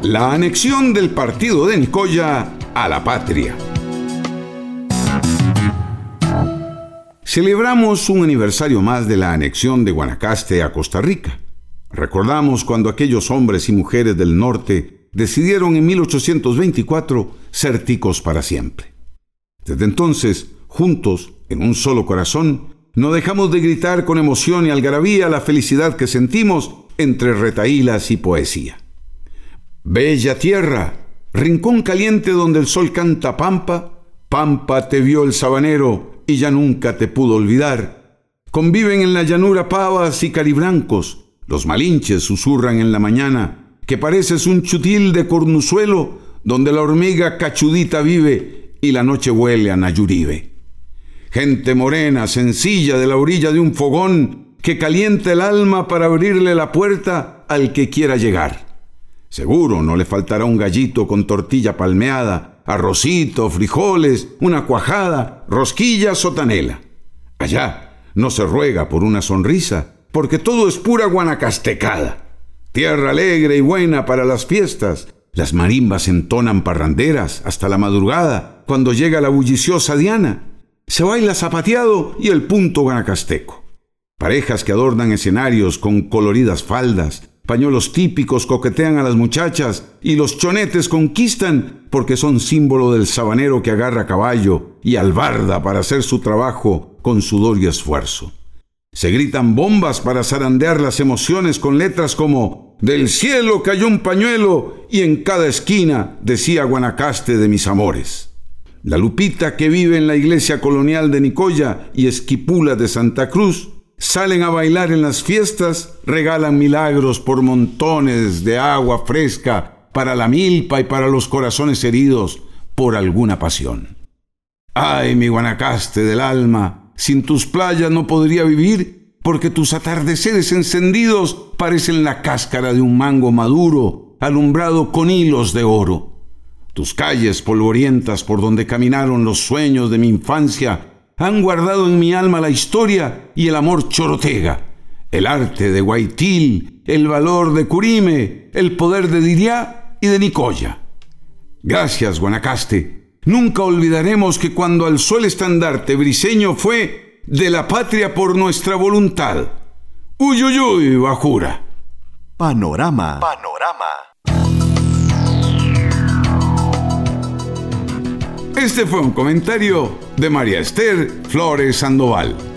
La anexión del partido de Nicoya a la patria. Celebramos un aniversario más de la anexión de Guanacaste a Costa Rica. Recordamos cuando aquellos hombres y mujeres del norte decidieron en 1824 ser ticos para siempre. Desde entonces, juntos, en un solo corazón, no dejamos de gritar con emoción y algarabía la felicidad que sentimos entre retahílas y poesía. Bella tierra, rincón caliente donde el sol canta pampa, pampa te vio el sabanero y ya nunca te pudo olvidar. Conviven en la llanura pavas y caribrancos, los malinches susurran en la mañana, que pareces un chutil de cornuzuelo, donde la hormiga cachudita vive y la noche huele a Nayuribe. Gente morena, sencilla, de la orilla de un fogón, que calienta el alma para abrirle la puerta al que quiera llegar. Seguro no le faltará un gallito con tortilla palmeada, arrocito, frijoles, una cuajada, rosquillas o tanela. Allá no se ruega por una sonrisa, porque todo es pura guanacastecada. Tierra alegre y buena para las fiestas. Las marimbas entonan parranderas hasta la madrugada, cuando llega la bulliciosa diana. Se baila zapateado y el punto guanacasteco. Parejas que adornan escenarios con coloridas faldas, pañuelos típicos coquetean a las muchachas y los chonetes conquistan porque son símbolo del sabanero que agarra caballo y albarda para hacer su trabajo con sudor y esfuerzo. Se gritan bombas para zarandear las emociones con letras como «Del cielo cayó un pañuelo y en cada esquina decía Guanacaste de mis amores». La Lupita que vive en la iglesia colonial de Nicoya y Esquipula de Santa Cruz salen a bailar en las fiestas, regalan milagros por montones de agua fresca para la milpa y para los corazones heridos por alguna pasión. Ay, mi Guanacaste del alma, sin tus playas no podría vivir, porque tus atardeceres encendidos parecen la cáscara de un mango maduro, alumbrado con hilos de oro. Tus calles polvorientas por donde caminaron los sueños de mi infancia han guardado en mi alma la historia y el amor chorotega, el arte de Guaitil, el valor de Curime, el poder de Diriá y de Nicoya. Gracias, Guanacaste. Nunca olvidaremos que cuando alzó el estandarte briseño fue de la patria por nuestra voluntad. Uyuyuy, Bajura. Panorama. Este fue un comentario de María Esther Flores Sandoval.